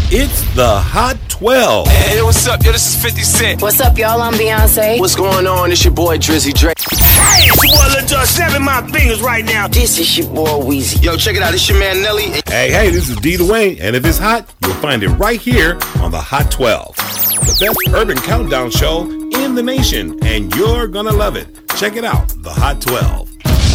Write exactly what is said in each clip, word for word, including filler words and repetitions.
It's the Hot twelve. Hey, what's up? Yo, this is fifty Cent. What's up, y'all? I'm Beyonce. What's going on? It's your boy Drizzy Drake. Hey, it's your boy Lil Jon. Snapping my fingers right now. This is your boy Weezy. Yo, check it out. It's your man Nelly. Hey, hey, this is D. Dwayne, and if it's hot, you'll find it right here on the Hot twelve. The best urban countdown show in the nation, and you're gonna love it. Check it out, the Hot twelve.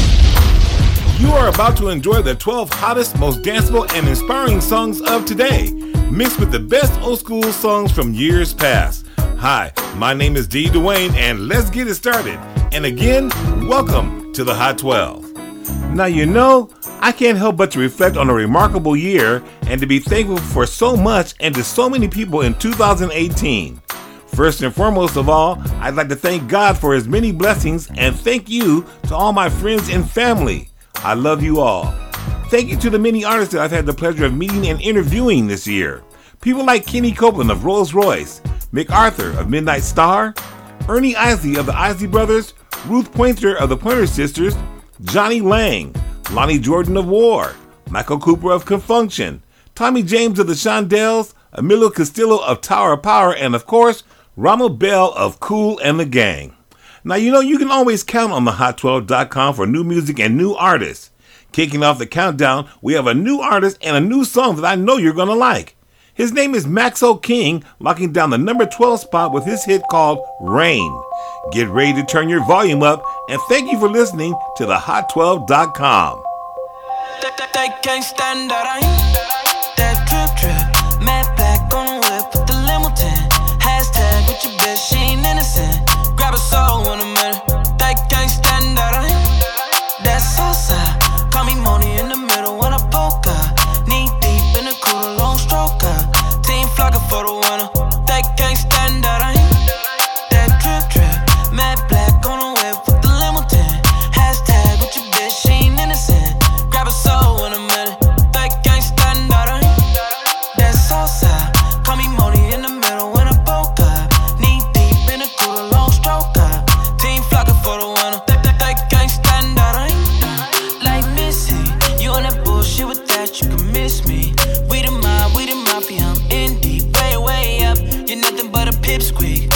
You are about to enjoy the twelve hottest, most danceable, and inspiring songs of today, mixed with the best old school songs from years past. Hi, my name is D. Dwayne, and let's get it started. And again, welcome to the Hot twelve. Now, you know, I can't help but to reflect on a remarkable year and to be thankful for so much and to so many people in two thousand eighteen. First and foremost of all, I'd like to thank God for his many blessings and thank you to all my friends and family. I love you all. Thank you to the many artists that I've had the pleasure of meeting and interviewing this year. People like Kenny Copeland of Rolls Royce, MacArthur of Midnight Star, Ernie Isley of the Isley Brothers, Ruth Pointer of the Pointer Sisters, Johnny Lang, Lonnie Jordan of War, Michael Cooper of Confunction, Tommy James of the Shondells, Emilio Castillo of Tower of Power, and of course, Ronald Bell of Kool and the Gang. Now, you know, you can always count on the hot twelve dot com for new music and new artists. Kicking off the countdown, we have a new artist and a new song that I know you're going to like. His name is Maxo King, locking down the number twelve spot with his hit called Rain. Get ready to turn your volume up, and thank you for listening to the hot twelve dot com. They, they, they can't stand that ain't that drip drip. Matte black on the whip with the limo tin. Hashtag with your bitch, she ain't innocent. Grab a soul in a minute. They can't stand that ain't that salsa. Call me Moni in the middle when I poke her. Knee deep in the cooler, long stroker. Team flocking for the winner. They can't stand that ain't that drip drip. Matte black on the whip with the limo tin. Hashtag with your bitch, she ain't innocent. Grab a soul in a minute. They can't stand that ain't that salsa. Call me Moni in the middle when I poke her. Knee deep in the cooler, long stroker. Team flocking for the winner. They, they, they can't stand that ain't like Missy. You on that bullshit with that, you can miss me. We the mob, we the mafia, I'm in deep. Way, way up, you're nothing but a pipsqueak.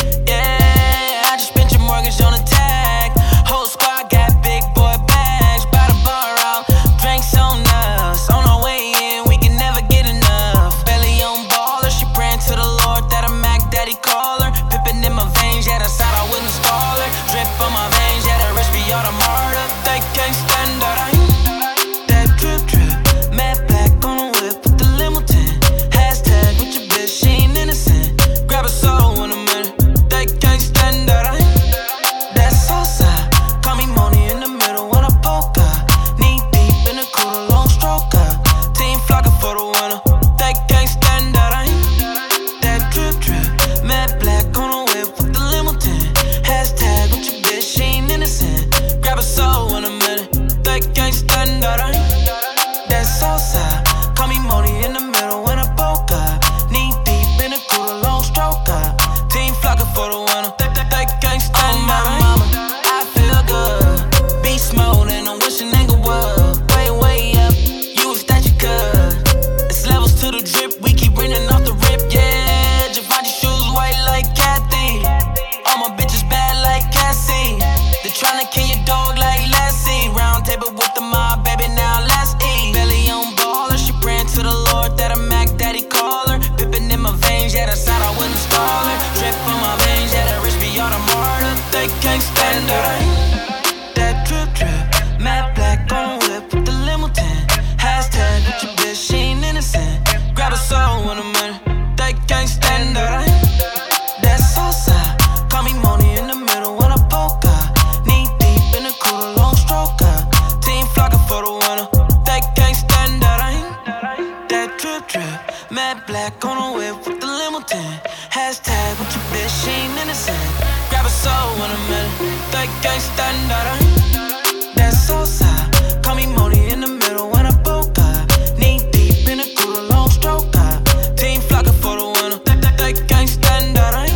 Yeah, I just spent your mortgage on a tag. Whole squad got big boy bags. By the bar out, drinks on us. On our way in, we can never get enough. Belly on baller, she praying to the Lord that a Mac Daddy call her. Pippin' in my veins, yeah, that's how I wouldn't install her. Drip on my veins, yeah, that rich be all the martyr. They can't stand that ain't that drip drip. Matte black on the whip with the limo tin. Hashtag with your bitch, she ain't innocent. Grab a soul in a minute. They can't stand that ain't that salsa. Call me Moni in the middle when I poke her. Knee deep in the cooler, long stroker. Team flocking for the winner. They can't stand that ain't that drip drip. Matte black on the whip with the limo tin. Hashtag with your bitch, she ain't innocent. Grab a soul in a minute. They can't stand that ain't that salsa. Call me Moni in the middle when I poke her. Knee deep in the cooler, long stroker. Team flocking for the winner. They, they, they can't stand that ain't. Mama, I feel good. Beast mode and I'm wishing nigga would. Way, way up, you wish that you could. It's levels to the drip, we keep running off the rip, yeah. Givenchy shoes white like Kathy. All my bitches bad like Cassie. They tryna kill your dog like Lassie. Round table with the mob, baby, now let's eat. Belly on baller, she praying to the Lord that a Mac Daddy call her. Pippin' in my veins, yeah, that's how I wouldn't install her. Drip on my veins, yeah, that rich be all the martyr. They can't stand that ain't that drip drip. Matte black on the whip with the limo tin. Hashtag with your bitch, she ain't innocent. Grab a soul in a minute. They can't stand that ain't that salsa. Call me Moni in the middle when I poke her. Knee deep in the cooler, long stroker. Team flocking for the winner. They can't stand that ain't that drip drip. Matte black on the whip with the limo tin. Hashtag with your bitch, she ain't innocent. Grab a soul in a minute. They can't stand that ain't that salsa. Call me Moni in the middle when I poke her. Knee deep in the cooler, long stroker. Team flocking for the winner. They, they, they can't stand that ain't.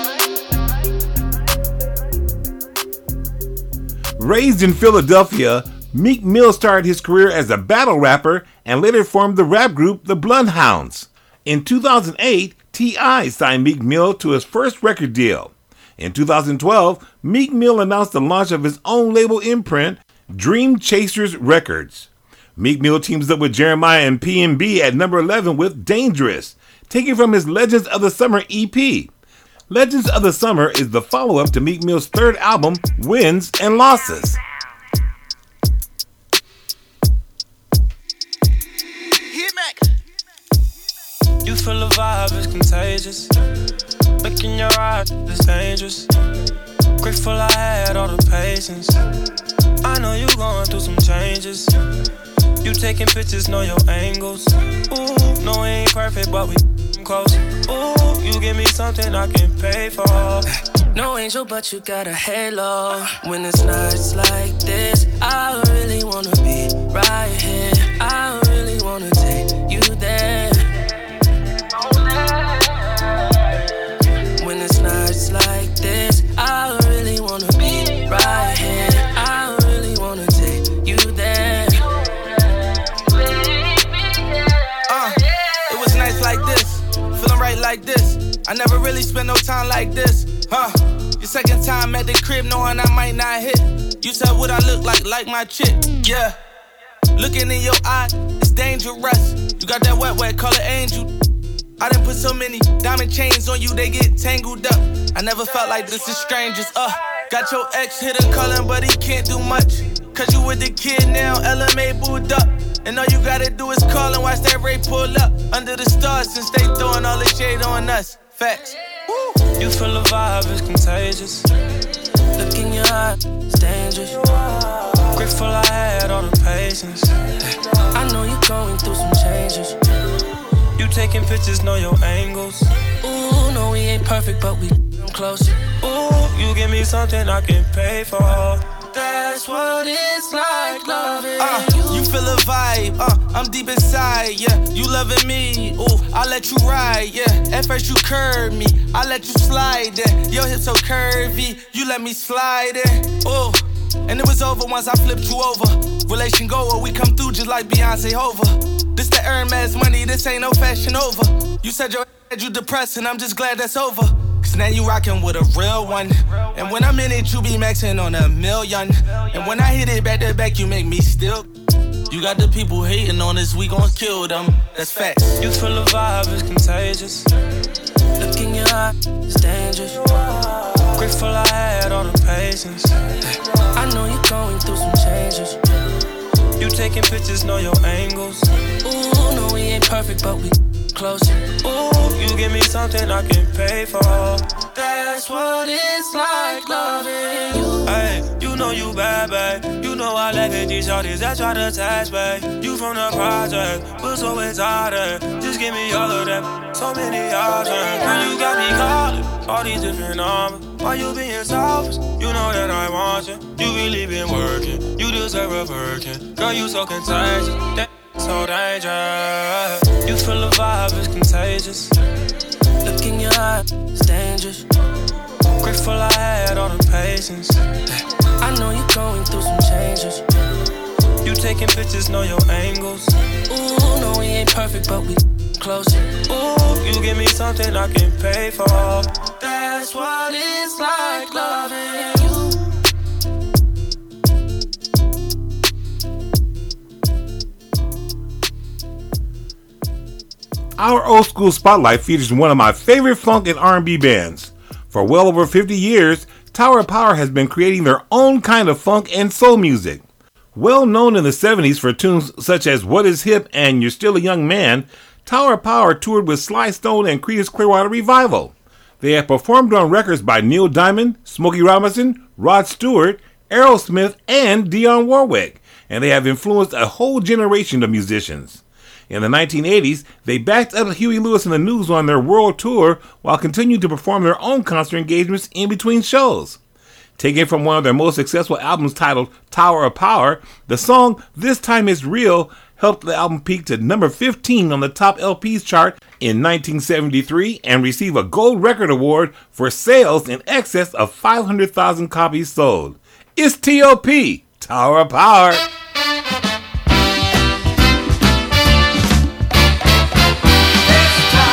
Raised in Philadelphia, Meek Mill started his career as a battle rapper and later formed the rap group The Bloodhounds. In two thousand eight, T I signed Meek Mill to his first record deal. In two thousand twelve, Meek Mill announced the launch of his own label imprint, Dream Chasers Records. Meek Mill teams up with Jeremiah and P N B at number eleven with Dangerous, taken from his Legends of the Summer E P. Legends of the Summer is the follow-up to Meek Mill's third album, Wins and Losses. You feel the vibe is contagious. Look in your eyes, it's dangerous. Grateful I had all the patience. I know you going through some changes. You taking pictures, know your angles. Ooh, no, we ain't perfect, but we close. Ooh, you give me something I can pay for. No angel, but you got a halo. When it's nights like this, I really wanna be right here. I really wanna take you there. When it's nights like this, I really wanna be right here. I really wanna take you there. Uh, it was nights like this, feeling right like this. I never really spent no time like this, huh? Your second time at the crib, knowing I might not hit. You said what I look like, like my chick, yeah. Looking in your eye, it's dangerous. You got that wet, wet color angel. I done put so many diamond chains on you, they get tangled up. I never felt like this is strangers, uh. Got your ex hit a calling, but he can't do much. Cause you with the kid now, L M A booed up. And all you gotta do is call and watch that Ray pull up. Under the stars, since they throwing all the shade on us. Facts. Woo. You feel the vibe is contagious. Look in your eyes, it's dangerous. Grateful I had all the patience. I know you're going through some changes. You taking pictures, know your angles. Ooh, no, we ain't perfect, but we close. Ooh, you give me something I can pay for. That's what it's like loving uh, you. You feel a vibe, uh, I'm deep inside, yeah. You loving me, ooh, I let you ride, yeah. At first you curved me, I let you slide in. Your hips so curvy, you let me slide in, ooh. And it was over once I flipped you over. Relation goer, we come through just like Beyonce Hova. This the Hermes money, this ain't no fashion over. You said your head you depressed and I'm just glad that's over. Cause now you rockin' with a real one. And when I'm in it, you be maxing on a million. And when I hit it back to back, you make me still. You got the people hating on us, we gon' kill them. That's facts. You feel the vibe is contagious. Look in your eye, it's dangerous. Grateful I had all the patience. I know you're going through some changes. You taking pictures, know your angles. Ooh, no, we ain't perfect, but we close. Ooh, you give me something I can pay for. That's what it's like loving you. Hey, you know you bad, babe. You know I laugh at these shorties that try to attach, babe. You from the project, but so excited. Just give me all of that, so many options. When you got me calling, all these different numbers. Why you being selfish? You know that I want you. You really been working, you deserve a Birkin. Girl, you so contagious, that so dangerous. You feel the vibe is contagious. Look in your eyes, it's dangerous. Grateful I had all the patience. I know you're going through some changes. You taking pictures, know your angles. Ooh, no, we ain't perfect, but we close. Ooh, you give me something I can pay for. That's what it's like loving you. Our Old School Spotlight features one of my favorite funk and R and B bands. For well over fifty years, Tower of Power has been creating their own kind of funk and soul music. Well known in the seventies for tunes such as What Is Hip and You're Still a Young Man, Tower of Power toured with Sly Stone and Creedence Clearwater Revival. They have performed on records by Neil Diamond, Smokey Robinson, Rod Stewart, Aerosmith, and Dionne Warwick, and they have influenced a whole generation of musicians. In the nineteen eighties, they backed up Huey Lewis and the News on their world tour while continuing to perform their own concert engagements in between shows. Taken from one of their most successful albums titled Tower of Power, the song This Time Is Real helped the album peak to number fifteen on the top L Ps chart in nineteen seventy-three and receive a gold record award for sales in excess of five hundred thousand copies sold. It's T O P, Tower of Power. This time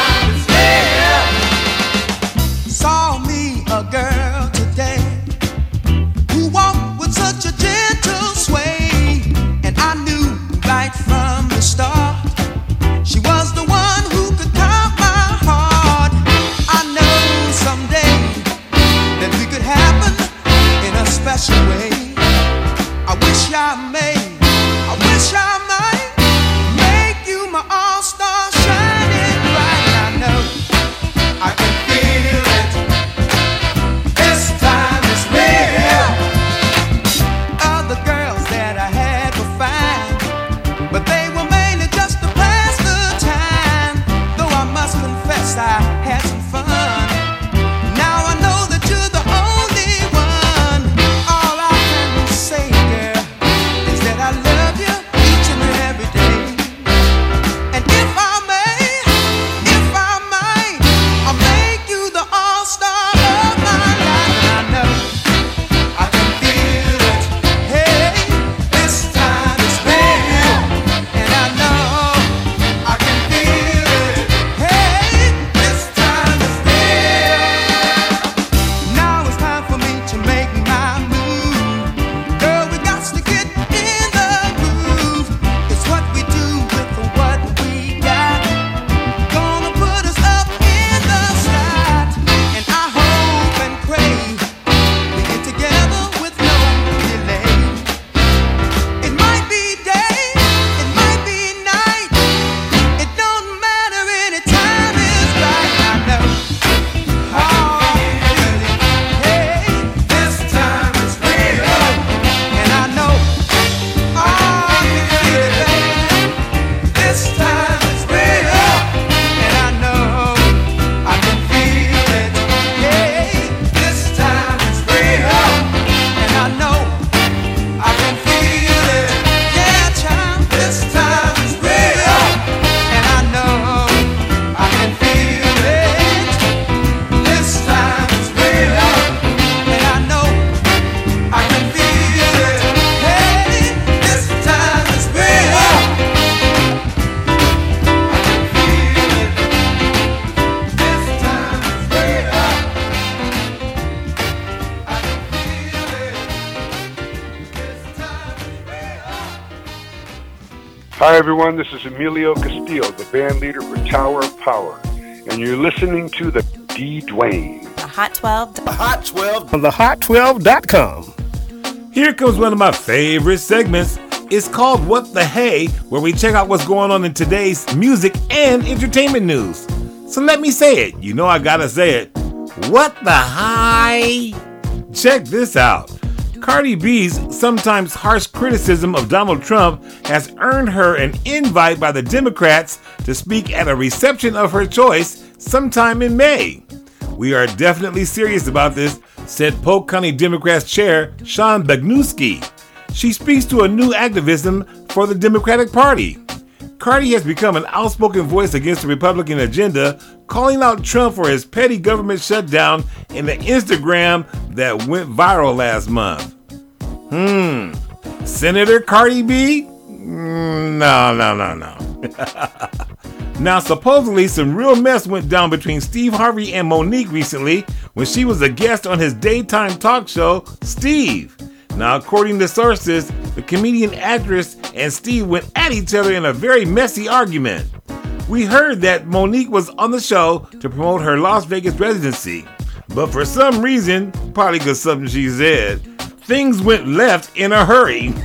Hi everyone, this is Emilio Castillo, the band leader for Tower of Power, and you're listening to the D. Dwayne. The Hot twelve. The Hot twelve. On the hot twelve dot com. Here comes one of my favorite segments. It's called What the Hey, where we check out what's going on in today's music and entertainment news. So let me say it. You know I gotta say it. What the hi? Check this out. Cardi B's sometimes harsh criticism of Donald Trump has earned her an invite by the Democrats to speak at a reception of her choice sometime in May. We are definitely serious about this, said Polk County Democrats Chair Sean Bagnuski. She speaks to a new activism for the Democratic Party. Cardi has become an outspoken voice against the Republican agenda, calling out Trump for his petty government shutdown in the Instagram that went viral last month. Hmm. Senator Cardi B? Mm, no, no, no, no. Now, supposedly, some real mess went down between Steve Harvey and Monique recently when she was a guest on his daytime talk show, Steve. Now, according to sources, the comedian actress and Steve went at each other in a very messy argument. We heard that Monique was on the show to promote her Las Vegas residency, but for some reason, probably because something she said, things went left in a hurry.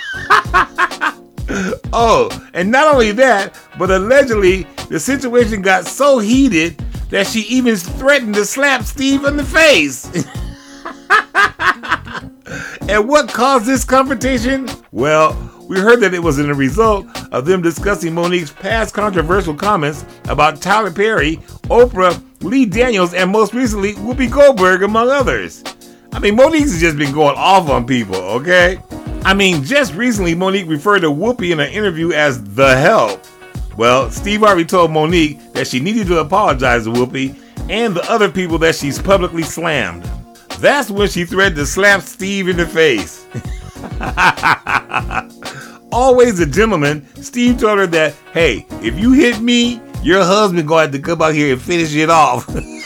Oh, and not only that, but allegedly, the situation got so heated that she even threatened to slap Steve in the face. And what caused this confrontation? Well, we heard that it was in a result of them discussing Monique's past controversial comments about Tyler Perry, Oprah, Lee Daniels, and most recently, Whoopi Goldberg, among others. I mean, Monique's just been going off on people, okay? I mean, just recently, Monique referred to Whoopi in an interview as the help. Well, Steve Harvey told Monique that she needed to apologize to Whoopi and the other people that she's publicly slammed. That's when she threatened to slap Steve in the face. Always a gentleman, Steve told her that, hey, if you hit me, your husband gonna have to come out here and finish it off.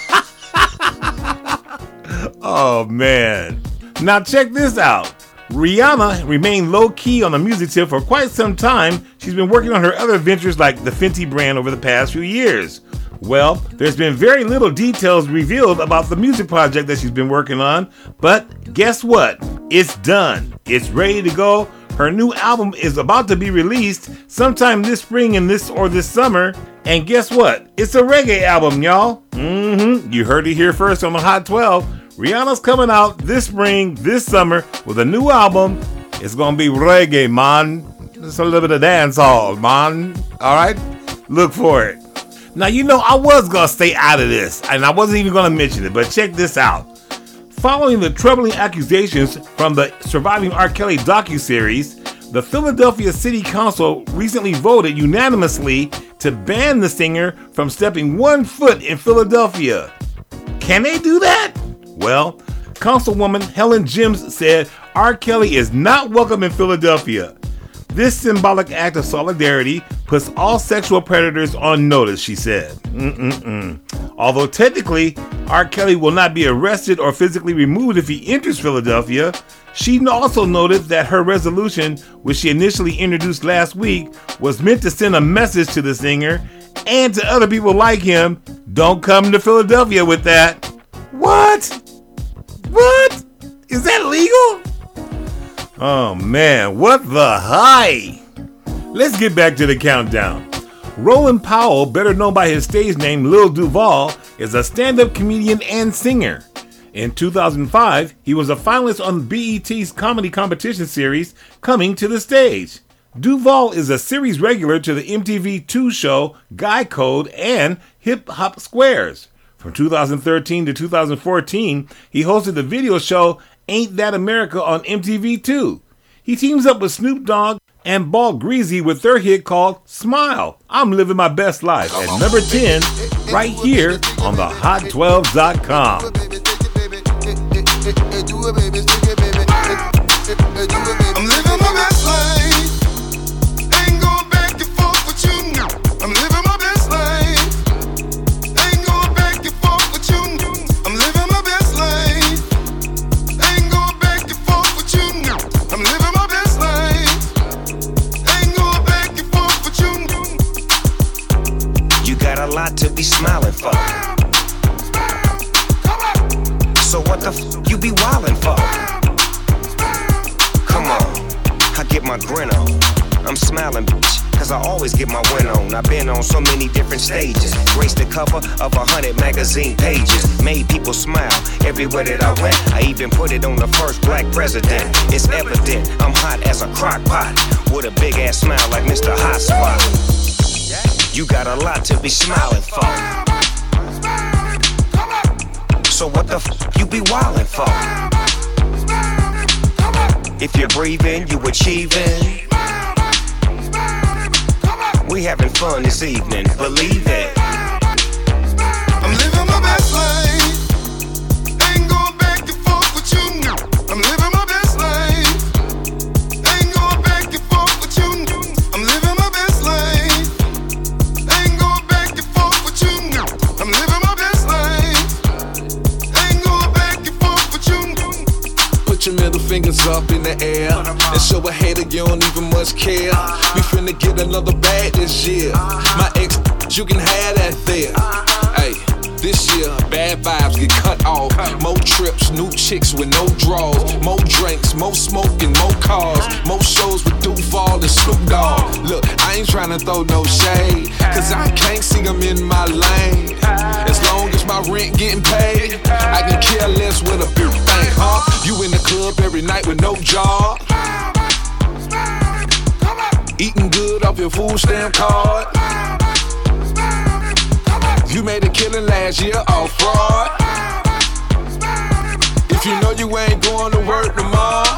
Oh, man. Now check this out. Rihanna remained low-key on the music tip for quite some time. She's been working on her other ventures like the Fenty brand over the past few years. Well, there's been very little details revealed about the music project that she's been working on, but guess what? It's done. It's ready to go. Her new album is about to be released sometime this spring and this or this summer. And guess what? It's a reggae album, y'all. Mm-hmm. You heard it here first on the Hot twelve. Rihanna's coming out this spring, this summer with a new album. It's gonna be reggae, man. It's a little bit of dance hall, man. All right? Look for it. Now, you know, I was going to stay out of this, and I wasn't even going to mention it, but check this out. Following the troubling accusations from the Surviving R. Kelly docuseries, the Philadelphia City Council recently voted unanimously to ban the singer from stepping one foot in Philadelphia. Can they do that? Well, Councilwoman Helen Jims said R. Kelly is not welcome in Philadelphia. This symbolic act of solidarity puts all sexual predators on notice, she said. Mm-mm-mm. Although technically, R. Kelly will not be arrested or physically removed if he enters Philadelphia, she also noted that her resolution, which she initially introduced last week, was meant to send a message to the singer and to other people like him. Don't come to Philadelphia with that. What? What? Is that legal? Oh man, what the hi? Let's get back to the countdown. Roland Powell, better known by his stage name Lil Duval, is a stand-up comedian and singer. In two thousand five, he was a finalist on B E T's comedy competition series, Coming to the Stage. Duval is a series regular to the M T V two show Guy Code and Hip Hop Squares. From two thousand thirteen to two thousand fourteen, he hosted the video show Ain't That America on M T V two. He teams up with Snoop Dogg and Ball Greasy with their hit called Smile, I'm Living My Best Life at number ten, right here on the hot twelve dot com. I'm living my best life. Ain't going back and forth with you now. I'm living my best life. Ain't going back and forth with you. I'm living my best life. Ain't going back and forth with you now. I'm living my best life. Ain't going back and forth a lot to be smiling for. So what the f you be wildin' for? Come on, I get my grin on. I'm smiling, bitch, cause I always get my win on. I've been on so many different stages, graced the cover of a hundred magazine pages, made people smile everywhere that I went. I even put it on the first black president. It's evident I'm hot as a crock pot, with a big ass smile like Mister Hot Spot. You got a lot to be smiling for. So what the f you be wildin' for? If you're breathing, you achieving. We having fun this evening, believe it. I'm living my best life. Ain't going back and forth with you now. I'm living my best life. Ain't going back and forth with you now. I'm living my best life. Ain't going back and forth with you now. I'm living my best life. Ain't going back and forth with you now. Put your middle fingers up in the air and show a hater you don't even much care. We finna get another bag this year. My ex, you can have that there. Hey, this year, bad vibes get cut off. More trips, new chicks with no draws. More drinks, more smoking, more cars. More shows with Duval and Snoop Dogg. Look, I ain't tryna throw no shade, cause I can't see them in my lane. As long as my rent getting paid, I can care less with a big thing, huh? You in the club every night with no job, eating good off your food stamp card. You made a killing last year off fraud. If you know you ain't going to work tomorrow,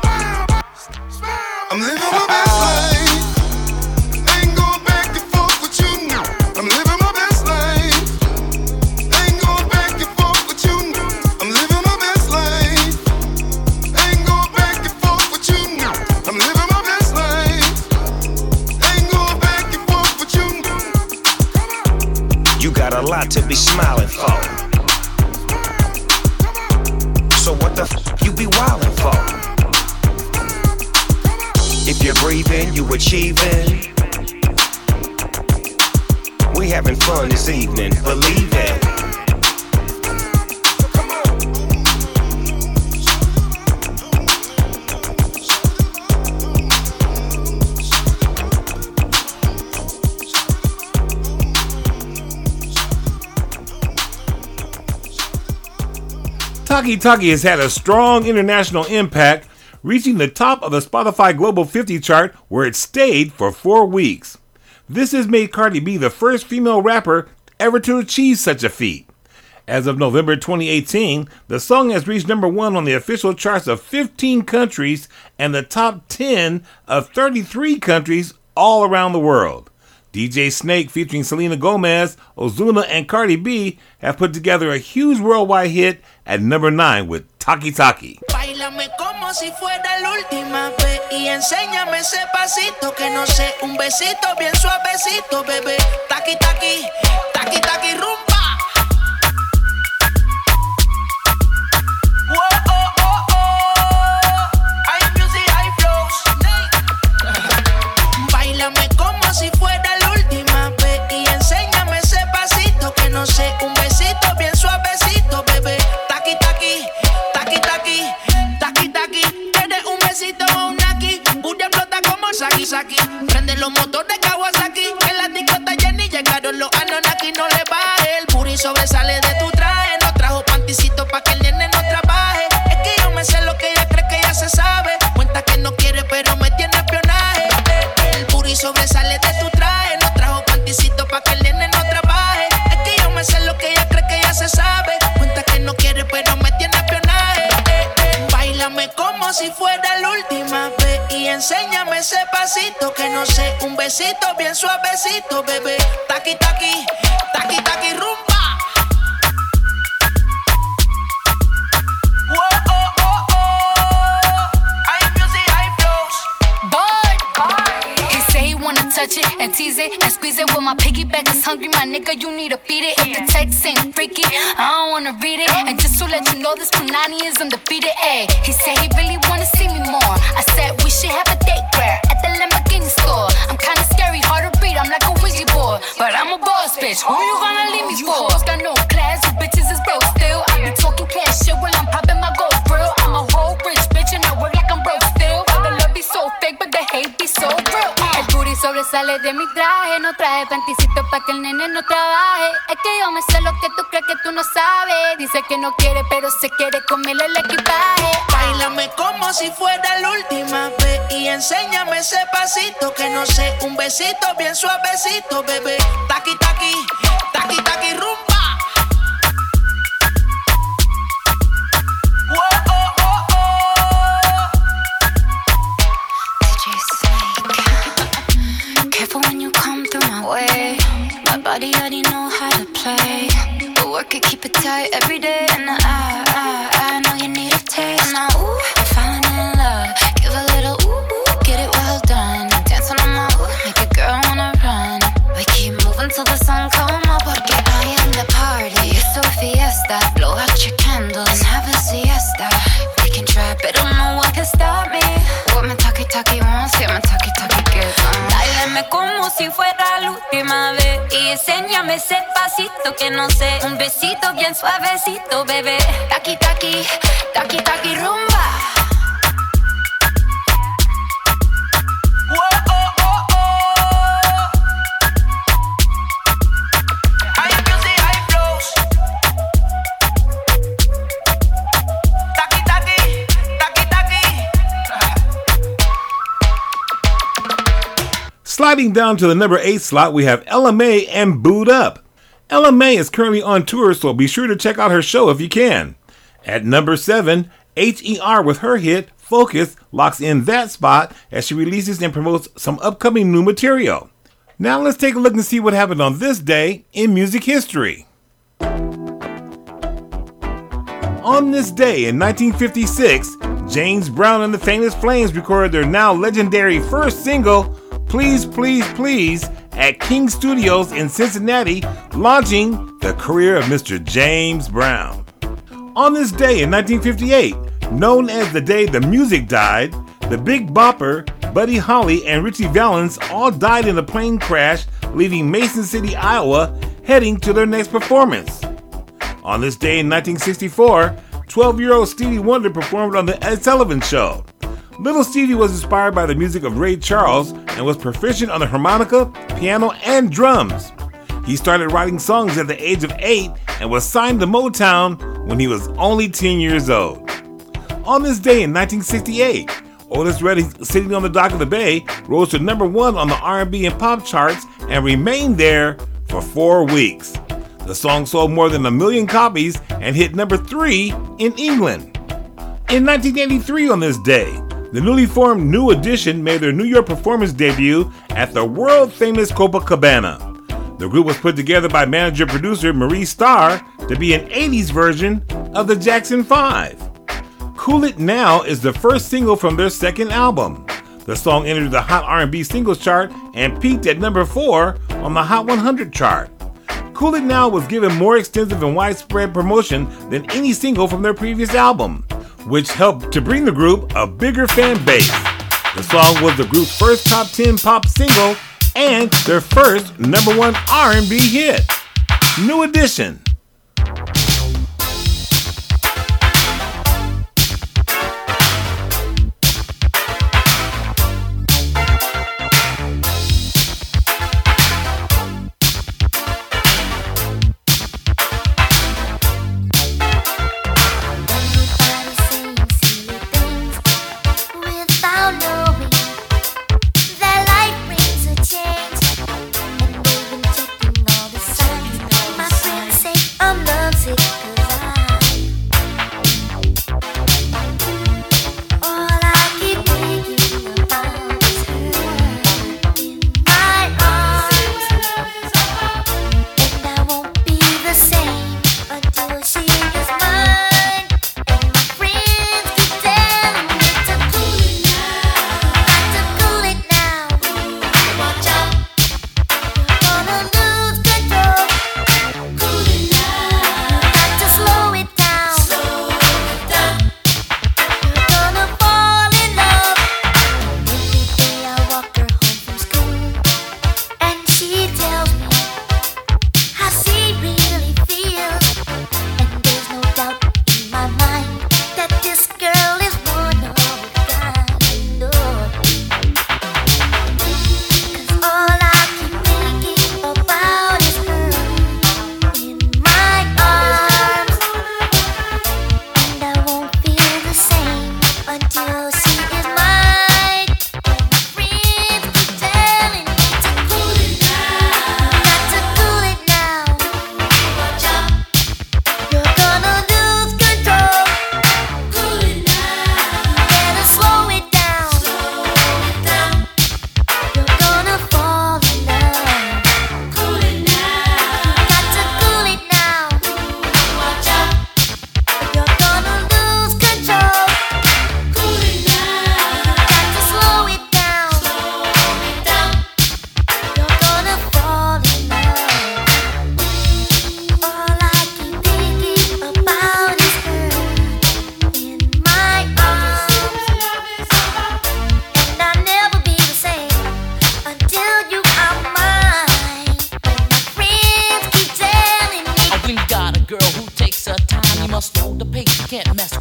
I'm living my best life. Ain't going back and forth with you now. I'm living my best life. Ain't going back and forth with you now. I'm living my best life. Ain't going back and forth with you now. I'm living my best life. Ain't going back and forth with you now. You got a lot to be smiling for. So what the f you be wildin' for? If you're breathing, you achieving. We having fun this evening, believe it. Taki Taki has had a strong international impact, reaching the top of the Spotify Global fifty chart where it stayed for four weeks. This has made Cardi B the first female rapper ever to achieve such a feat. As of November twenty eighteen, the song has reached number one on the official charts of fifteen countries and the top ten of thirty-three countries all around the world. D J Snake featuring Selena Gomez, Ozuna, and Cardi B have put together a huge worldwide hit at number nine with Taki Taki. Báilame como si fuera la última vez y enséñame ese pasito que no sé, un besito bien suavecito, bebé. Taki Taki, Taki Taki rumba. Whoa, oh, oh, oh. Hay music, hay flows. Báilame como si fuera la última vez y enséñame ese pasito que no sé, un besito bien suavecito, bebé. Taki Taki, Taki Taki, Taki Taki. Tienes un besito o un naki, Buria explota como Saki Saki. Prende los motores Kawasaki, en la discota Jenny llegaron los Anunnaki. No le baje, el puri sobresale de tu traje. No trajo panticito pa' que el nene no trabaje. Es que yo me sé lo que ella cree que ya se sabe. Cuenta que no quiere pero me tiene espionaje. El puri sobresale de tu traje. No trajo panticito pa' que el nene no trabaje. Es que yo me sé lo que ella cree que ya se sabe. Cuenta que no quiere pero me tiene espionaje. Báilame como si fuera la última vez y enséñame ese pasito que no sé, un besito bien suavecito, bebé. Taki Taki, Taki Taki rumba. Whoa, oh, oh, oh. Hay music, hay flows. Boy, he say he wanna touch it and tease it and squeeze it. With my piggyback is hungry, my nigga, you need to feed it. If the text ain't freaky, I don't wanna read it. And just to let you know, this Punani is undefeated. Ay, he said he really wanna see me more. I said we should have a date where at the Lamborghini store. I'm kinda scary, hard to read, I'm like a Ouija board. but I'm a boss bitch. Who you gonna leave me for? You hoes got no class, you bitches is broke still. I be talking cash shit while I'm popping my gold grill. I'm a whole rich bitch and I work like I'm broke still. But the love be so fake, but the hate be so real. El booty sobresale de mi traje, no traje panticito pa' que el nene no trabaje. Es que yo me sé lo que tú crees que tú no sabes. Dice que no quiere, pero se quiere comerle el equipaje. Báilame como si fuera la última vez y enséñame ese pasito que no sé, un besito bien suavecito, bebé. Taqui, taqui, taqui, taqui, rumba. Whoa, oh, oh, oh. D J Snake. Careful when you come through my way. My body already know how to play. But work it, keep it tight every day. And I, I, I know you need a taste. And I, ooh, I'm falling in love. Give a little ooh, ooh, get it well done. Dance on my ooh, make a girl wanna run. We keep moving till the sun come up. Porque I am the party. It's a fiesta. Blow out your candles and have a siesta. We can try, but no one can stop me. What my talkie talkie wants, yeah, my talkie talkie gets on. Báilame como si fuera la última vez y enséñame ese pasito que no sé, un besito bien suavecito, bebé. Taqui taqui, taqui taqui rumba. Whoa, oh, oh, oh. High music, high flows. Taqui taqui, taqui taqui. Sliding down to the number eight slot, we have Ella Mai and Boo'd Up. Ella Mai is currently on tour, so be sure to check out her show if you can. At number seven, H E R with her hit, Focus, locks in that spot as she releases and promotes some upcoming new material. Now let's take a look and see what happened on this day in music history. On this day in nineteen fifty-six, James Brown and the Famous Flames recorded their now legendary first single, Please, Please, Please, at King Studios in Cincinnati, launching the career of Mister James Brown. On this day in nineteen fifty-eight, known as the day the music died, the Big Bopper, Buddy Holly, and Ritchie Valens all died in a plane crash, leaving Mason City, Iowa, heading to their next performance. On this day in nineteen sixty-four, twelve-year-old Stevie Wonder performed on The Ed Sullivan Show. Little Stevie was inspired by the music of Ray Charles and was proficient on the harmonica, piano, and drums. He started writing songs at the age of eight and was signed to Motown when he was only ten years old. On this day in nineteen sixty-eight, Otis Redding, Sitting on the Dock of the Bay, rose to number one on the R and B and pop charts and remained there for four weeks. The song sold more than a million copies and hit number three in England. In nineteen eighty-three on this day, the newly formed New Edition made their New York performance debut at the world-famous Copacabana. The group was put together by manager-producer Maurice Starr to be an eighties version of the Jackson five. Cool It Now is the first single from their second album. The song entered the Hot R and B Singles Chart and peaked at number four on the Hot one hundred chart. Cool It Now was given more extensive and widespread promotion than any single from their previous album, which helped to bring the group a bigger fan base. The song was the group's first top ten pop single and their first number one R and B hit. New Edition. Say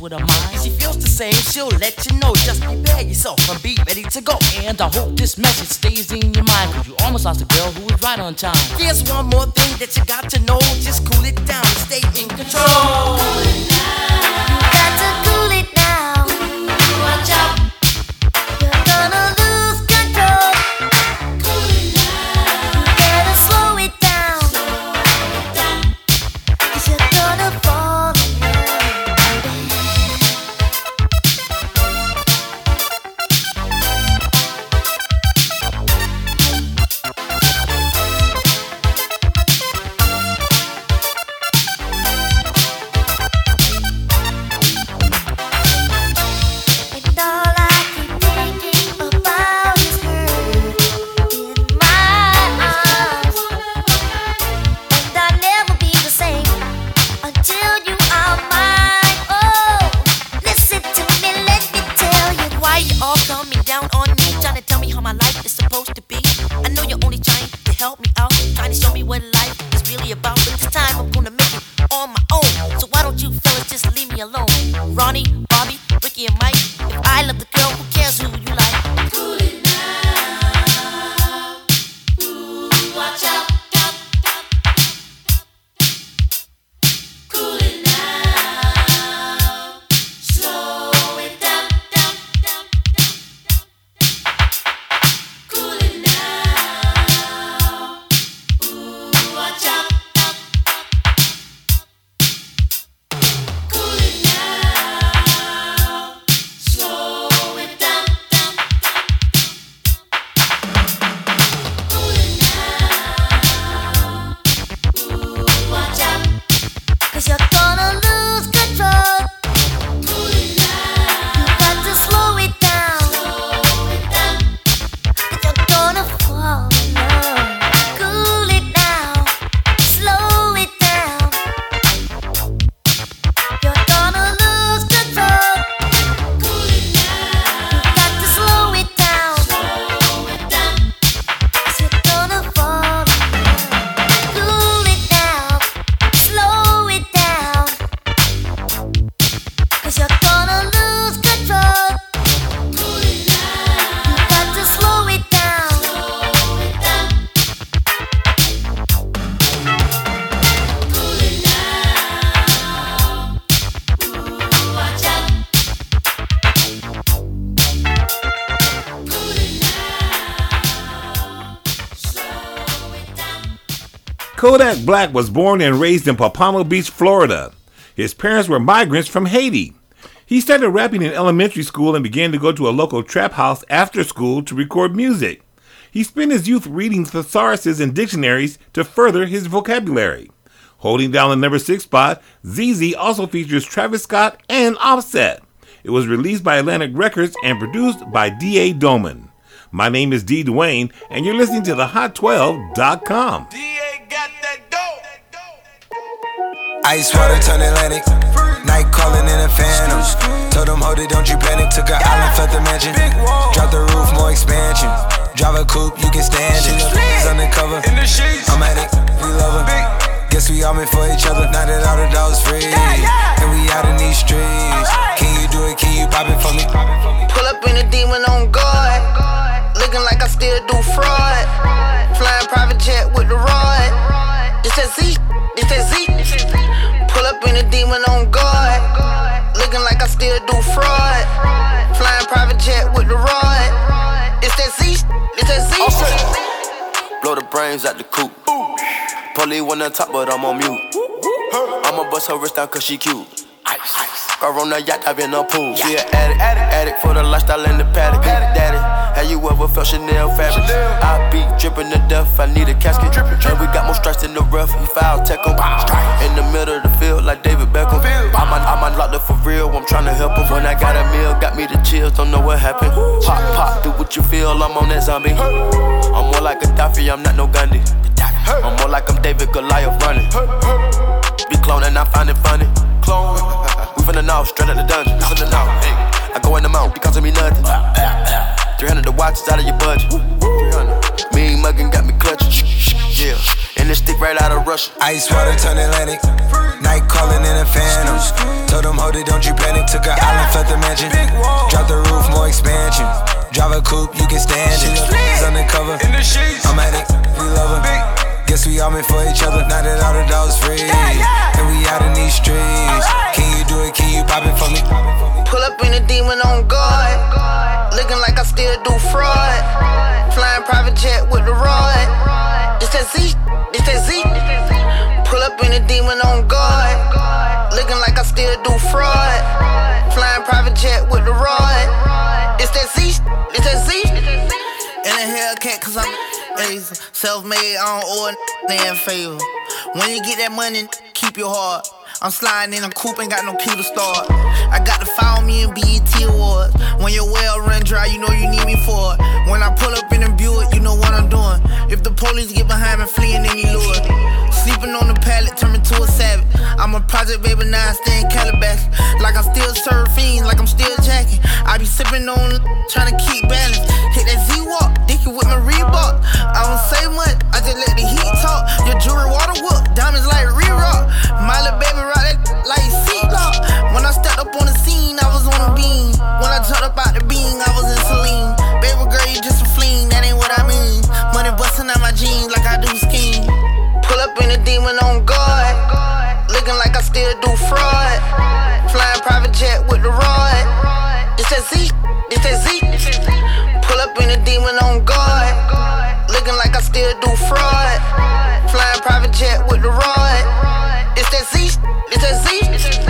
with her mind. If she feels the same, she'll let you know. Just prepare yourself and be ready to go. And I hope this message stays in your mind, cause you almost lost a girl who was right on time. Here's one more thing that you got to know. Just cool it down and stay in control. Cool it now. You got to cool it now. Watch out. You're gonna lose control. Cool it now. You better slow it down. Slow it down. Cause you're gonna fall in love, baby. Kodak Black was born and raised in Pompano Beach, Florida. His parents were migrants from Haiti. He started rapping in elementary school and began to go to a local trap house after school to record music. He spent his youth reading thesauruses and dictionaries to further his vocabulary. Holding down the number six spot, Z Z also features Travis Scott and Offset. It was released by Atlantic Records and produced by D A Doman. My name is D. Dwayne, and you're listening to the hot twelve dot com. Ice water turn Atlantic. Night calling in a phantom. Told them, hold it, don't you panic. Took an island, felt the mansion. Drop the roof, more expansion. Drive a coupe, you can stand it. He's undercover. I'm at it, we love her. Guess we all meant for each other. Now that all the dogs free, and we out in these streets. Can you do it? Can you pop it for me? Pull up in a demon on guard. Looking like I still do fraud. Flying private jet with the rod. This that Z, this that Z. Pull up in a demon on guard. Looking like I still do fraud. Flying private jet with the rod. It's that Z, it's that Z. Okay. Blow the brains out the coop. Polly one on top, but I'm on mute. I'ma bust her wrist down cause she cute. Ice, ice. Girl on the yacht, I've been a pool. She an addict, addict, addict for the lifestyle in the paddock. Daddy, have you ever felt Chanel fabric? I be dripping to death, I need a casket. And we got more strikes in the rough, he foul tech em. In the middle of the field like David Beckham. I'm on, I'm on locked up for real, I'm trying to help him. When I got a meal, got me the chills, don't know what happened. Pop, pop, do what you feel, I'm on that zombie. I'm more like Gaddafi, I'm not no Gandhi. I'm more like I'm David Goliath running. Be cloning, I find it funny. Clone. We from the north, straight out the dungeon. From the north, hey. I go in the mouth, it costs me nothing. three hundred the watch is out of your budget. three hundred Mean muggin' got me clutching. Yeah, and this stick right out of Russia. Ice water turn Atlantic. Night calling in a phantom. Told them, hold it, don't you panic. Took an island, felt the mansion. Drop the roof, more expansion. Drive a coupe, you can stand it. It's undercover. I'm at it, we love her. Guess we all meant for each other. Now that all the dogs free, and we out in these streets. Can you do it? Can you pop it for me? Pull up in a demon on guard. Looking like I still do fraud. Flying private jet with the rod. It's that Z, it's that Z. Pull up in a demon on guard. Looking like I still do fraud. Flying private jet with the rod. It's that Z, it's that Z. In a Hellcat, cause I'm lazy. Self-made, I don't owe a they in favor. When you get that money, keep your heart. I'm sliding in a coupe, ain't got no key to start. I got to follow me in B E T Awards. When your well run dry, you know you need me for it. When I pull up in a Buick, you know what I'm doing. If the police get behind me, fleeing any lure. Sleeping on the pallet, turn me to a savage. I'm a project baby, now I stay in Calabash. Like I still serve fiends, like I'm still jacking. I be sipping on, trying to keep balance. Hit that Z-Walk, dicky with my Reebok. I don't say much, I just let the heat talk. Your jewelry water whoop, diamonds like re-rock. My little baby rock that like C-Lock. When I stepped up on the scene, I was on a beam. When I jumped up out the beam, I was in Celine. Baby girl, you just a fleen, that ain't what I mean. Money busting out my jeans like I do skiing. Pull up in a demon on guard. Looking like I still do fraud. Flying private jet with the rod. It's that Z, it's that Z. Pull up in a demon on guard. Looking like I still do fraud. Flying private jet with the rod. It's that Z, it's that Z.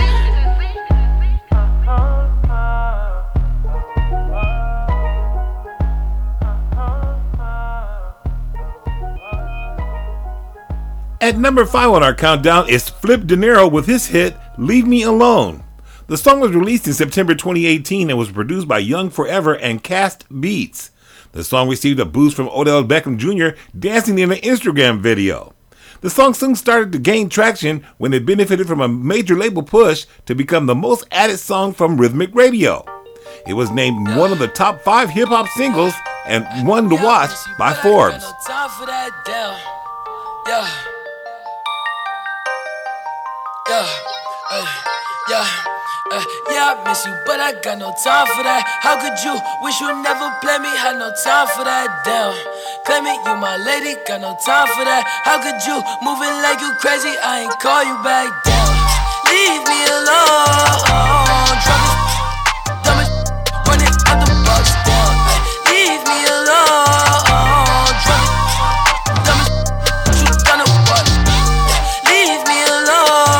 At number five on our countdown is Flip De Niro with his hit, Leave Me Alone. The song was released in September twenty eighteen and was produced by Young Forever and Cast Beats. The song received a boost from Odell Beckham Junior dancing in an Instagram video. The song soon started to gain traction when it benefited from a major label push to become the most added song from Rhythmic Radio. It was named one of the top five hip-hop singles and one to watch by Forbes. Yeah. Yeah, uh, yeah, uh, yeah, I miss you, but I got no time for that. How could you wish you never play me? Had no time for that, damn. Claim it, you my lady, got no time for that. How could you moving like you crazy? I ain't call you back, damn. Leave me alone. Drop it, dumb it, run it out the box, damn. Leave me alone. Drop it, dumb it, shoot down the water. Leave me alone.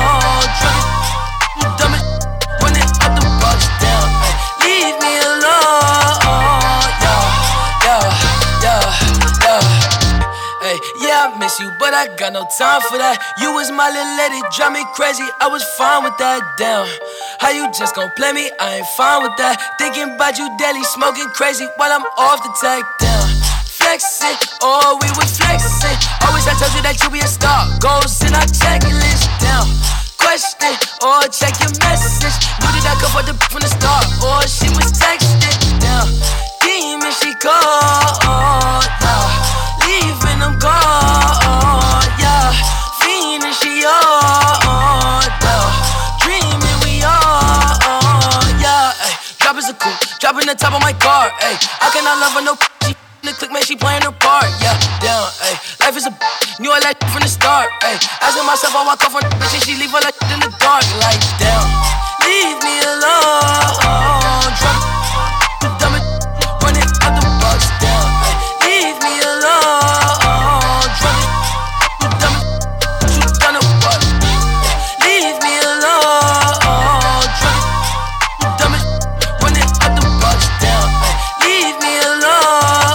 Yeah, I miss you, but I got no time for that. You was my little lady, drive me crazy. I was fine with that, damn. How you just gon' play me? I ain't fine with that. Thinking about you daily, smoking crazy while I'm off the tag, damn. Flexing, oh, we was flexing. Always I told you that you be a star. Goals in our checklist, down. Question, or check your message. Knew that I could for the from the start, or she was texting, down. Demon, she called, yeah. Leaving them gone, yeah. Fiendin' she on, yeah. Dreaming we on, yeah. Ay, drop is a coupe, dropping the top of my car, ay. I cannot love her no. The click man, she playing her part, yeah, down, ayy. Life is a knew I like from the start, ayy. Asking myself, I walk off on the bitch and she leave her like in the dark, like, down. Leave me alone, drop it, dumb it, run it out the box, down, ayy. Leave me alone, drop it, dumb it, shoot down the water. Leave me alone, drop it, dumb it, run it out the box, down, ayy. Leave me alone.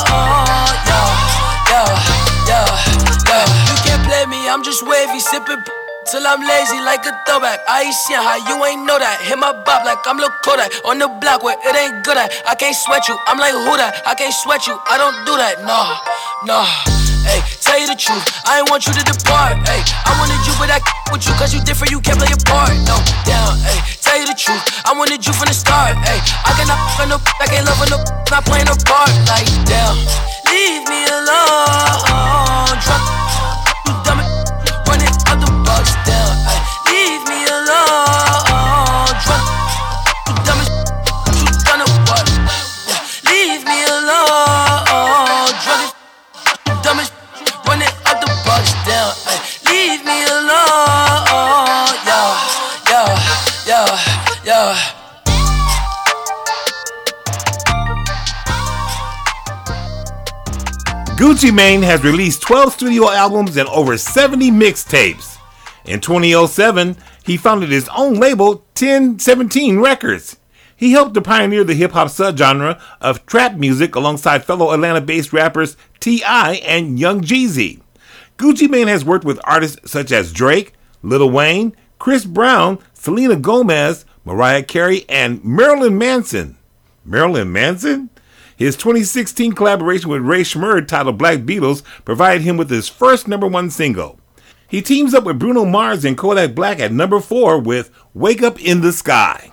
I'm just wavy, sipping till I'm lazy like a throwback. I ain't seen how you ain't know that. Hit my bop like I'm Lil Kodak on the block where it ain't good at. I can't sweat you, I'm like who that? I can't sweat you, I don't do that. Nah, nah. Hey, tell you the truth, I ain't want you to depart. Hey, I wanted you, but I with you, cause you different, you can't play your part. No, down. Hey, tell you the truth, I wanted wanted you from the start. Ay, I cannot f*** no, I can't love no, not playing a part. Like, damn, leave me alone. Drunk, you dumb it, running out the box. Damn, ay, leave me alone. Drunk, you dumb it, you done a what? Yeah, leave me alone. Drunk, you dumb it, running out the box. Damn, ay, leave me alone. Yeah, yeah, yeah, yeah. Gucci Mane has released twelve studio albums and over seventy mixtapes. In twenty oh seven, he founded his own label, ten seventeen Records. He helped to pioneer the hip-hop subgenre of trap music alongside fellow Atlanta-based rappers T I and Young Jeezy. Gucci Mane has worked with artists such as Drake, Lil Wayne, Chris Brown, Selena Gomez, Mariah Carey, and Marilyn Manson. Marilyn Manson? His twenty sixteen collaboration with Ray Schmurd titled Black Beatles provided him with his first number one single. He teams up with Bruno Mars and Kodak Black at number four with Wake Up in the Sky.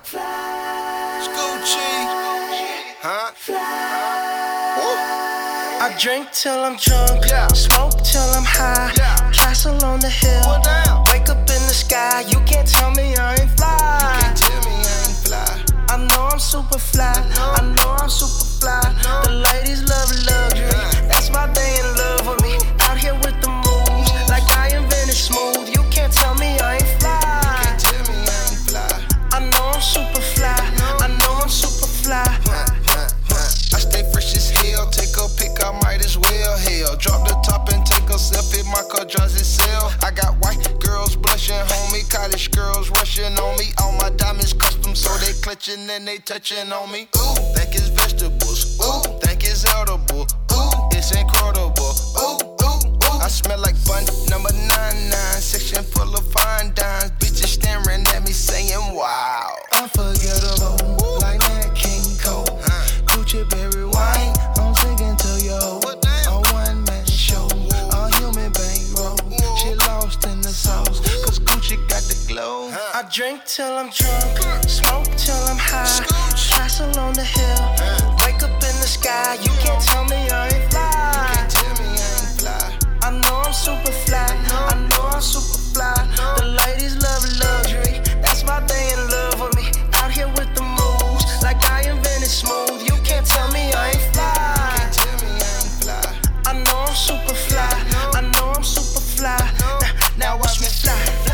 I drink till I'm drunk, yeah. Smoke till I'm high, yeah. Castle on the hill, wake up in the sky. You can't tell me I ain't fly. You can't tell me I ain't fly. I know I'm super fly, I know I'm super fly. The ladies love luxury, that's why they in love with me. Out here with the moves, like I invented smooth. You can't tell me I ain't fly. You can't tell me I ain't fly. I know I'm super fly, I know I'm super fly. I stay fresh as hell, take a pic, I might as well. Hell, drop the top and take a selfie, my car drives itself. I got white girls blushing, homie, college girls rushing on me. All my diamonds custom, so they clutching and they touching on me. Ooh, think it's vegetables, ooh, think it's edible, ooh, it's incredible, ooh, ooh, ooh. I smell like bun number nine nine, section full of fine dimes. Bitches staring at me saying, wow. Unforgettable, ooh, like that King Cole. Gucci berry wine, I'm singing to yo. A one man show, a human bankroll. She lost in the sauce, cause Gucci got the glow. I drink till I'm drunk, smoke till I'm high. Castle on the hill, wake up in the sky. You can't tell me I ain't fly. You can't tell me I ain't fly. I know I'm super fly, I know I'm super fly. The ladies love luxury, that's why they in love with me. Out here with the moves, like I invented smooth. You can't tell me I ain't fly. You can't tell me I ain't fly. I know I'm super fly, I know I'm super fly. Now, now watch me fly.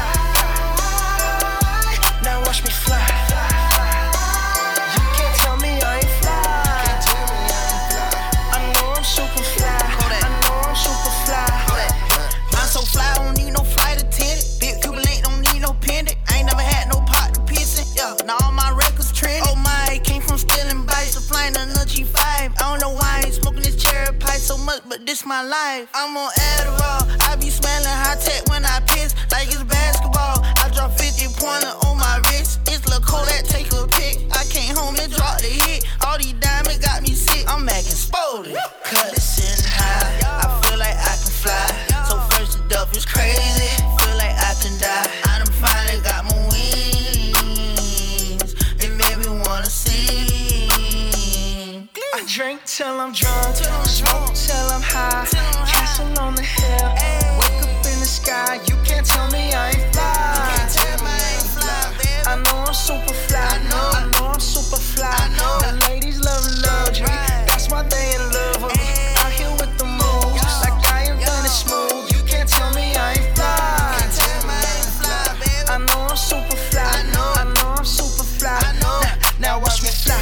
Now watch me fly. You can't tell me I ain't fly. You can't tell me I ain't fly. I know I'm super fly, I know I'm super fly. I'm so fly, I don't need no flight attendant. Big Cuban ain't don't need no pendant. I ain't never had no pot to piss in. Yeah, now all my records trending. Oh my, came from stealing bikes to flying on the G five. I don't know why I ain't smoking this cherry pie so much, but this my life. I'm on Adderall, I be smelling high tech when I piss, like it's basketball. I drop fifty pointer on my wrist. It's Lil' Kodak, take a pic. I came home and dropped the hit. All these diamonds got me sick. I'm acting spotted, cussing high. I feel like I can fly. So first the duff is crazy. Feel like I can die. I done finally got my wings. It made me wanna sing. I drink till I'm drunk, smoke till I'm high. Castle on the hill, wake up in the sky. You can't tell me I ain't fly. You can't tell me I ain't fly. I know I'm super fly. I know, I know I'm super fly. I know the ladies love luxury. That's why they in love with me. Out here with the moves, like I invented smooth. You can't tell me I ain't fly. You can't tell me I ain't fly, baby. I know I'm super fly. I know, I know I'm super fly. I know. Now, now watch me fly.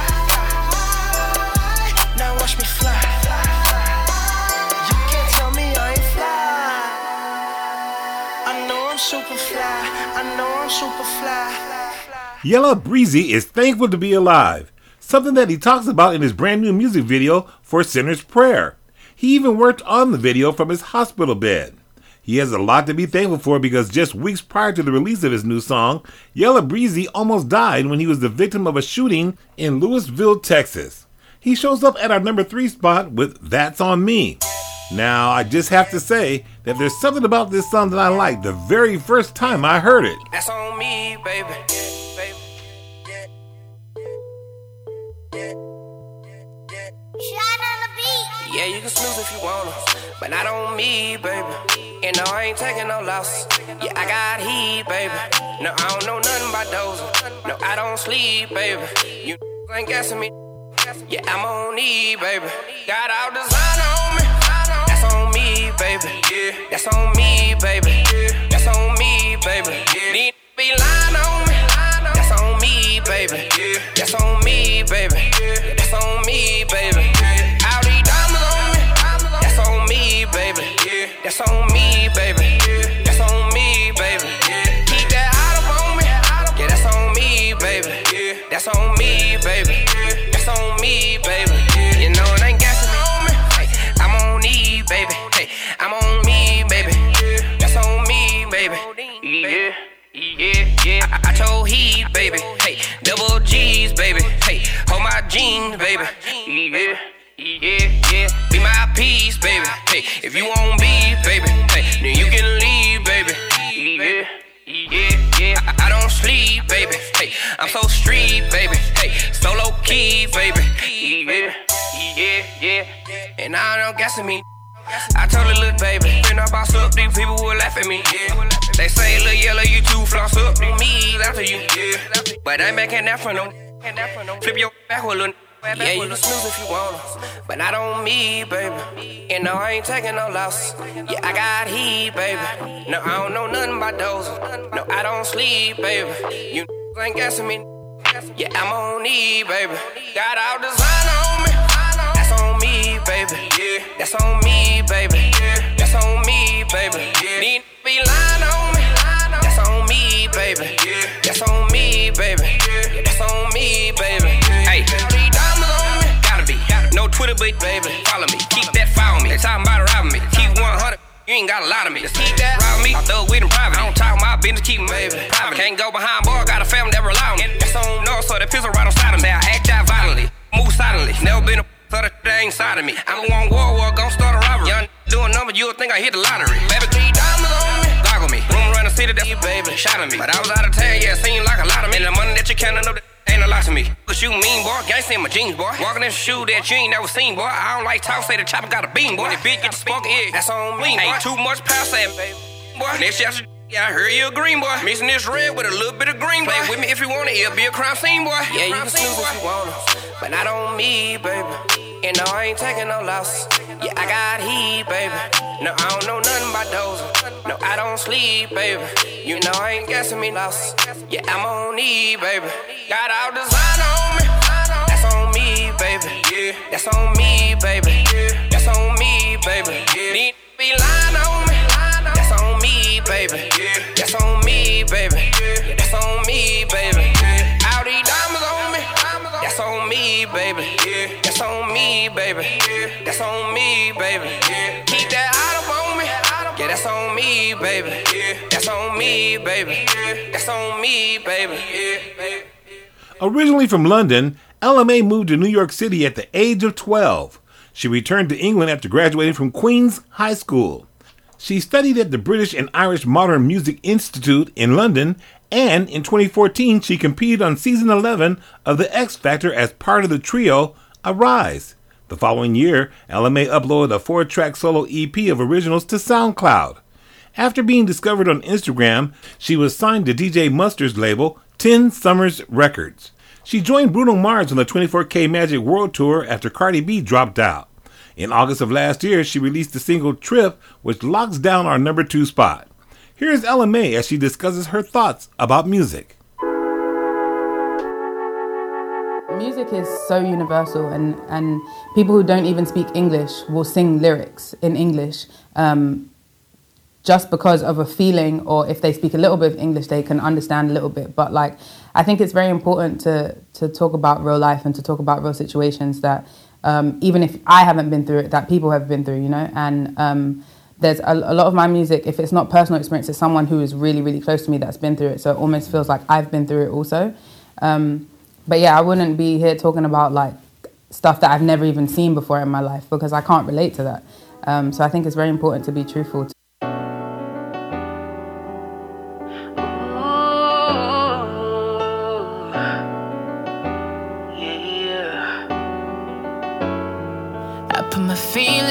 Now watch me fly. You can't tell me I ain't fly. I know I'm super fly. I know I'm super fly. Yella Breezy is thankful to be alive, something that he talks about in his brand new music video for Sinner's Prayer. He even worked on the video from his hospital bed. He has a lot to be thankful for because just weeks prior to the release of his new song, Yella Breezy almost died when he was the victim of a shooting in Lewisville, Texas. He shows up at our number three spot with That's On Me. Now, I just have to say that there's something about this song that I liked the very first time I heard it. That's on me, baby. baby. Yeah, you can snooze if you wanna, but not on me, baby. And no, I ain't taking no losses. Yeah, I got heat, baby. No, I don't know nothing about dozing. No, I don't sleep, baby. You ain't guessing me. Yeah, I'm on E, baby. Got all designer on me. That's on me, baby. Yeah, that's on me, baby. That's on me, baby. Need to be lying on me. That's on me, baby. That's on me, baby. That's on me, baby. All these diamonds on me. That's on me, baby. That's on me, baby. That's on me, baby. Keep that out up on me. Yeah, that's on me, baby. That's on me, baby. That's on me, baby. You know it ain't gassing me on me. Hey, I'm on E, baby. Hey, I'm on me, baby. That's on me, baby. Yeah, yeah, yeah. I, I told he, baby. Hey, double G's, baby. Hey, hold my jeans, baby. Yeah, yeah, yeah. Be my piece, baby. Hey, if you won't be, baby, hey, then you can leave, baby. Yeah. Yeah, yeah, I, I don't sleep, baby. Hey, I'm so street, baby. Hey, so low key, baby. Yeah, yeah, yeah. And I don't guessing me. I told her, look, baby, when I boss up, these people will laugh at me. Yeah. They say, look, yellow, you too floss up. Me, after you. Yeah. But I ain't making that for no. Flip your back with a little. Yeah, you can snooze if you wanna, but not on me, baby. And no, I ain't taking no losses. Yeah, I got heat, baby. No, I don't know nothing about dozing. No, I don't sleep, baby. You ain't guessing me. Yeah, I'm on E, baby. Got all designer on me. That's on me, baby. Yeah, that's on me, baby. That's on me, baby. Need to be lying on me. That's on me, baby. That's on me, baby. That's on me, baby. Hey. No Twitter, but baby, follow me. Keep that fire on me. They talking about robbing me. Keep one hundred, you ain't got a lot of me. Just keep that robbing me. I thug with them private. I don't talk my business, keep them baby private. Can't go behind bar, got a family that rely on me. That's on north, so that pistol right on side of me. I act out violently, move silently. Never been a so that ain't side of me. I'm on war, war, gon' start a robbery. Young doing numbers, you'll think I hit the lottery. Baby, three diamonds on me. Goggle me. Room around the city, that's you, baby. Shot at me. But I was out of town, yeah, seemed like a lot of me. And the money that you counting up, ain't a lot to me. Cause you mean, boy. Gangsta in my jeans, boy. Walking in a shoe that you ain't never seen, boy. I don't like talk, say the chopper got a beam, boy. The bitch get the spunk egg. That's on me, boy. Ain't too much power, say, boy. Next year, yeah, I heard you a green, boy. Mixing this red with a little bit of green, boy. Play with me if you want it, it'll be a crime scene, boy. Yeah, you can snooze if you wanna, but not on me, baby. And no, I ain't taking no losses. Yeah, I got heat, baby. No, I don't know nothing about dozing. No, I don't sleep, baby. You know I ain't guessing me losses. Yeah, I'm on E, baby. Got all designer on me. That's on me, baby. Yeah, that's on me, baby. That's on me, baby. Need to be lying on me. That's on me, baby. That's on me, baby. That's on me, baby. All these diamonds on me. That's on me, baby. That's on me, baby. That's on me, baby. Keep that out up on me. Yeah, that's on me, baby. That's on me, baby. That's on me, baby. Originally from London, Ella Mai moved to New York City at the age of twelve. She returned to England after graduating from Queen's High School. She studied at the British and Irish Modern Music Institute in London, and in twenty fourteen she competed on season eleven of The X Factor as part of the trio Arise. The following year, Ella Mai uploaded a four-track solo E P of originals to SoundCloud. After being discovered on Instagram, she was signed to D J Mustard's label, Ten Summers Records. She joined Bruno Mars on the twenty-four K Magic World Tour after Cardi B dropped out. In August of last year, she released the single Trip, which locks down our number two spot. Here's Ella Mai as she discusses her thoughts about music. Music is so universal, and, and people who don't even speak English will sing lyrics in English um, just because of a feeling, or if they speak a little bit of English, they can understand a little bit. But like, I think it's very important to to talk about real life and to talk about real situations that um, even if I haven't been through it, that people have been through, you know. And um, there's a, a lot of my music, if it's not personal experience, it's someone who is really, really close to me that's been through it. So it almost feels like I've been through it also. Um, But yeah, I wouldn't be here talking about like stuff that I've never even seen before in my life because I can't relate to that. Um, so I think it's very important to be truthful. To I put my feet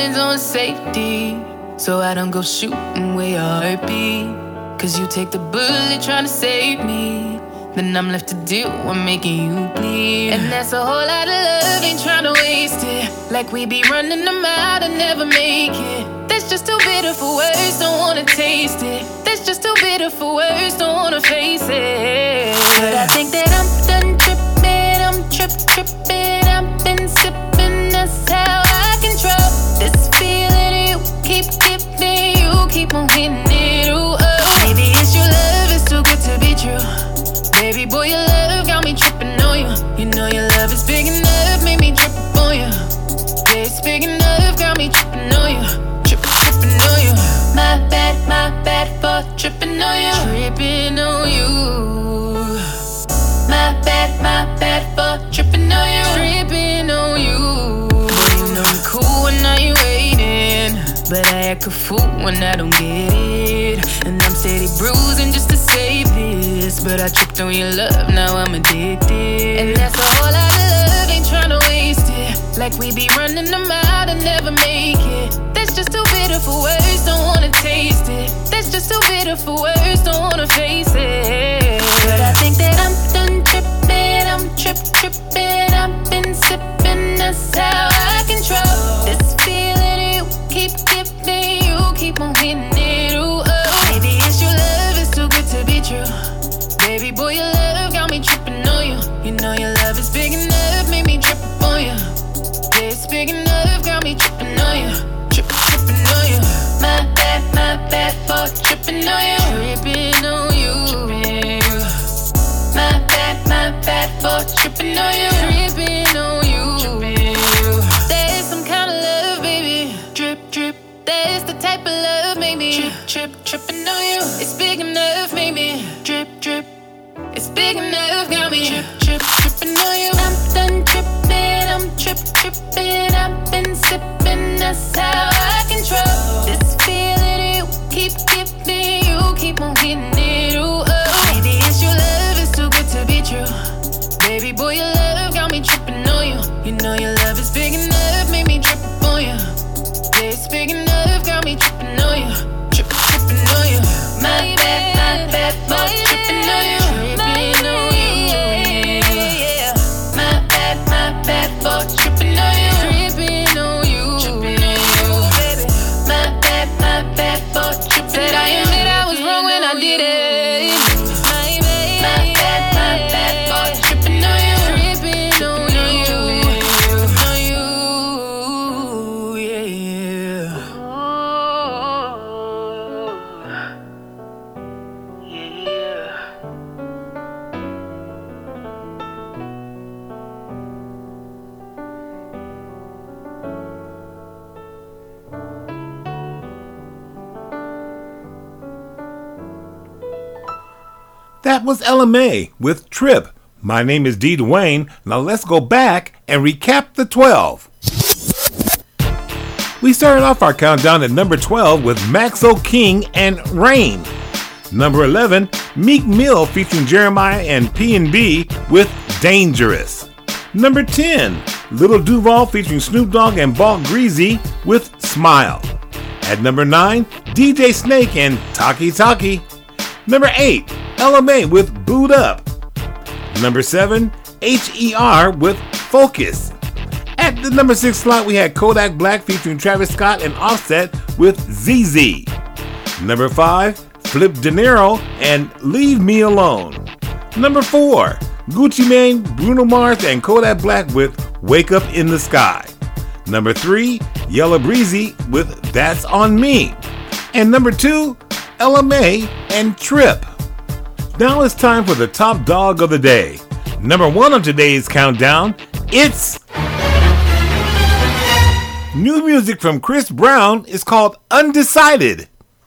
safety, so I don't go shooting where your heart be. Cause you take the bullet trying to save me, then I'm left to deal with making you bleed. And that's a whole lot of love, ain't trying to waste it. Like we be running them out and never make it. That's just too bitter for words, don't wanna taste it. That's just too bitter for words, don't wanna face it. But I think that I'm done tripping, I'm trip tripping. I've been sipping, that's how I control this feeling you keep giving. You keep on hitting it, ooh, oh. Maybe it's your love, it's too good to be true. Baby boy, your love got me tripping on you. You know your love is big enough, made me trip on you. Yeah, it's big enough, got me tripping on you. Trip, tripping on you. My bad, my bad for tripping on you. Tripping on you. My bad, my bad for tripping on you. Tripping on you. Boy, you know you cool when now you waiting, but I act a fool when I don't get it. And I'm steady bruising just to save this, but I tripped on your love, now I'm addicted. And that's a whole lot of love, ain't tryna waste it. Like we be running them out and never make it. That's just too bitter for words, don't wanna taste it. That's just too bitter for words, don't wanna face it. But I think that I'm done tripping, I'm trip tripping. I've been sipping, that's how I control this feeling you keep giving. You keep on hitting it, ooh, oh. Maybe it's your love, it's too good to be true. Baby boy, your love got me tripping on you. You know your love is big enough, made me trip on you. Yeah, it's big enough, got me tripping on you. Trip, tripping on you. My bad, my bad for tripping on you. Tripping on you. My bad, my bad for tripping on you. Tripping on you. There's some kind of love, baby. Drip, drip. There's the type of love, maybe. Trip, trip, tripping on you. It's big enough, maybe. Drip, drip. It's big enough, got me. Trip, trip, tripping on you. I'm done tripping, I'm trip, tripping. I've been sipping, that's how I control this feeling you keep giving. You keep on hitting it, ooh, oh. Maybe it's your love, it's too good to be true. Baby boy, your love got me tripping on you. You know your love is big enough, made me trip on you. Yeah, it's big enough, got me tripping on you. Trip, tripping on you. My bad, my bad, for tripping on you. Tripping on you. My bad, my bad, for tripping on you. Tripping on you. Tripping on you, baby. My bad, my bad, for tripping on you. Said I admit I was wrong when I did it. My bad, my bad, for tripping on you. Tripping on you. On you, yeah. That was Ella Mai with Trip. My name is D. Dwayne. Now let's go back and recap the twelve. We started off our countdown at number twelve with Maxo King and Rain. Number eleven, Meek Mill featuring Jeremiah and P and B with Dangerous. Number ten, Little Duval featuring Snoop Dogg and Bulk Greasy with Smile. At number nine, D J Snake and Taki Taki. Number eight, Ella Mai with Boot Up. Number seven, H E R with Focus. At the number six slot, we had Kodak Black featuring Travis Scott and Offset with Z Z. Number five, Flip De Niro and Leave Me Alone. Number four, Gucci Mane, Bruno Mars, and Kodak Black with Wake Up in the Sky. Number three, Yella Breezy with That's On Me. And number two, Ella Mai and Trip. Now it's time for the top dog of the day. Number one on today's countdown, it's new music from Chris Brown. Is called Undecided.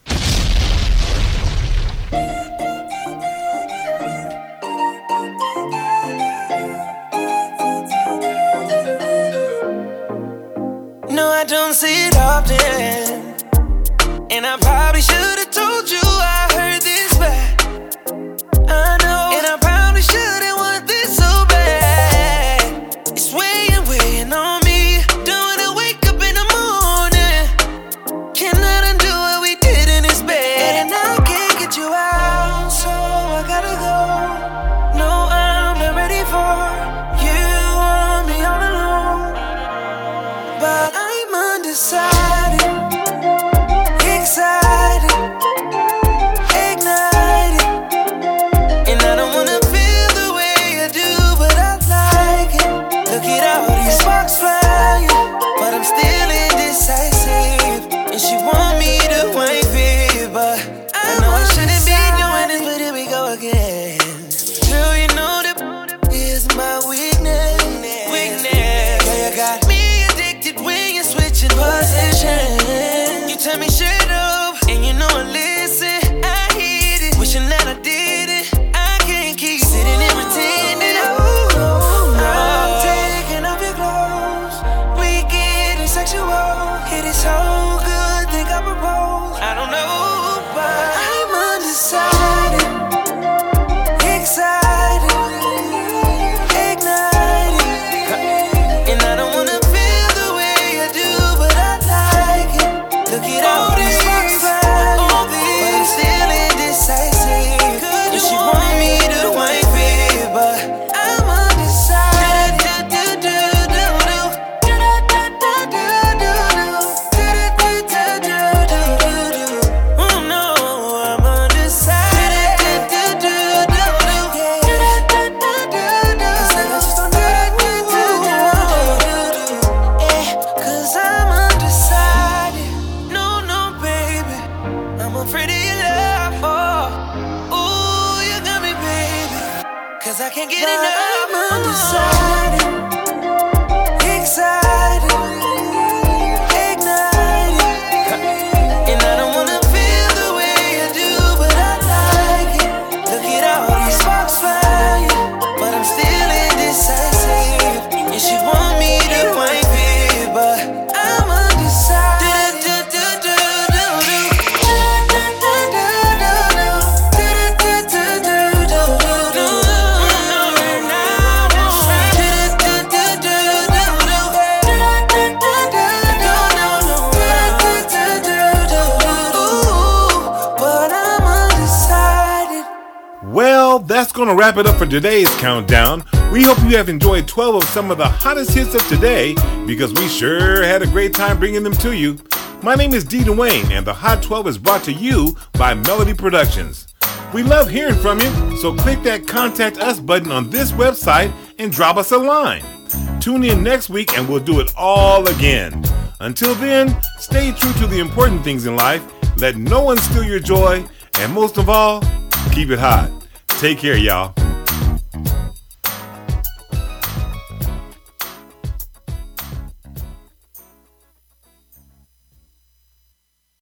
No, I don't see it often, and I probably should have told you I heard this bad. I know, and I probably shouldn't want this so bad. It's weighing, weighing on me. Don't wanna wake up in the morning shouldn't be doing this, but here we go again. Girl, you know that is my weakness. Weakness. Yeah, you got me addicted when you're switching positions. You tell me shut up, and you know I listen. I hit it, wishing that I did it. I can't keep sitting and pretending. Oh, no. I'm taking off your clothes. We getting sexual. It is so good, think I propose. I don't know, but I'm undecided, excited, ignited, and I don't wanna feel the way I do, but I like it. Look at all these sparks flying, but I'm still indecisive. And she want me to wife it, but I'm undecided. Oh no, I'm undecided. Cause I'm undecided. No, no, baby, I'm afraid of your love. Oh, ooh, you got me, baby. Cause I can't get enough. I'm undecided, excited, ignited, and I don't wanna feel the way I do, but I like it. Look at all these sparks flying, but I'm still indecisive. And she want me to wipe it, but I'm undecided. Well, that's going to wrap it up for today's countdown. We hope you have enjoyed twelve of some of the hottest hits of today, because we sure had a great time bringing them to you. My name is D. Dwayne, and the Hot twelve is brought to you by Melody Productions. We love hearing from you, so click that Contact Us button on this website and drop us a line. Tune in next week and we'll do it all again. Until then, stay true to the important things in life, let no one steal your joy, and most of all, keep it hot. Take care, y'all.